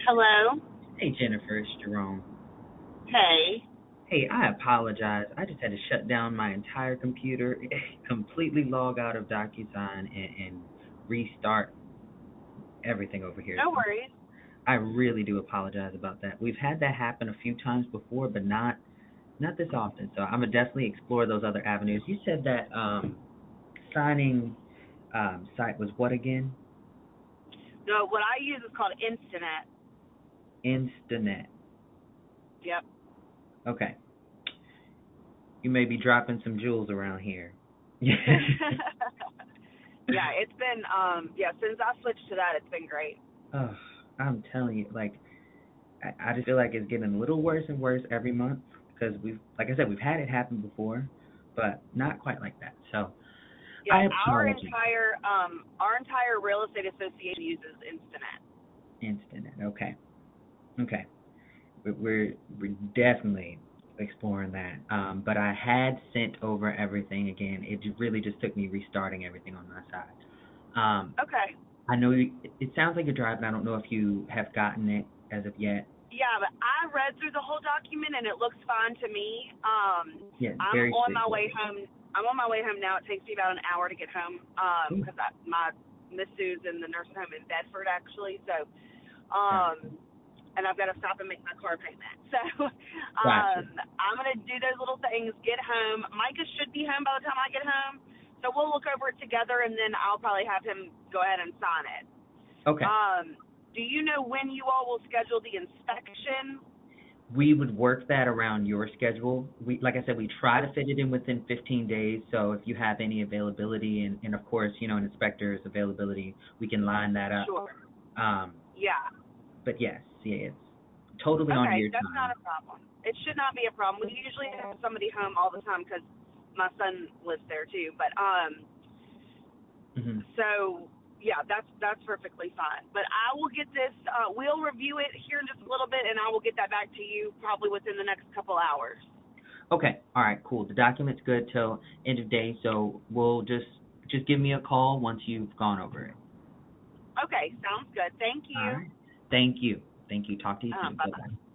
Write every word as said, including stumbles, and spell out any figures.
Hello. Hey Jennifer, it's Jerome. Hey. Hey, I apologize. I just had to shut down my entire computer, completely log out of DocuSign, and, and restart everything over here. No So worries. I really do apologize about that. We've had that happen a few times before, but not not this often. So I'm gonna definitely explore those other avenues. You said that um, signing um, site was what again? No, what I use is called Instinet. Instanet. Yep. Okay. You may be dropping some jewels around here. yeah, it's been um yeah, since I switched to that it's been great. Oh, I'm telling you, like, I, I just feel like it's getting a little worse and worse every month because we've, like I said, we've had it happen before, but not quite like that. So Yeah, I our apologize. entire um our entire real estate association uses Instinet. Instant. Okay. Okay. We- We're we're definitely exploring that. Um, but I had sent over everything again. It ju- really just took me restarting everything on my side. Um, Okay. I know you, it sounds like you're driving. I don't know if you have gotten it as of yet. Yeah, but I read through the whole document and it looks fine to me. Um Yeah, I'm very on my way straightforward. home I'm on my way home now. It takes me about an hour to get home um Ooh, because my Miss Sue's in the nursing home in Bedford actually. So gotcha. um and I've got to stop and make my car payment. So Gotcha. um, I'm going to do those little things, get home. Micah should be home by the time I get home. So we'll look over it together, and then I'll probably have him go ahead and sign it. Okay. Um, do you know when you all will schedule the inspection? We would work that around your schedule. We, like I said, we try Oh, to fit it in within fifteen days. So if you have any availability, and, and of course, you know, an inspector's availability, we can line that up. sure. Um, Yeah. but yes, yeah, it's totally on Okay, your that's not time. a problem. It should not be a problem. We usually have somebody home all the time because my son lives there too. But um, Hmm. So yeah, that's that's perfectly fine. But I will get this. Uh, we'll review it here in just a little bit, and I will get that back to you probably within the next couple hours. Okay. All right. Cool. The document's good till end of day, so we'll just just give me a call once you've gone over it. Okay, sounds good. Thank All you. right. Thank you. Thank you. Talk to you Uh, soon. bye Bye bye. bye.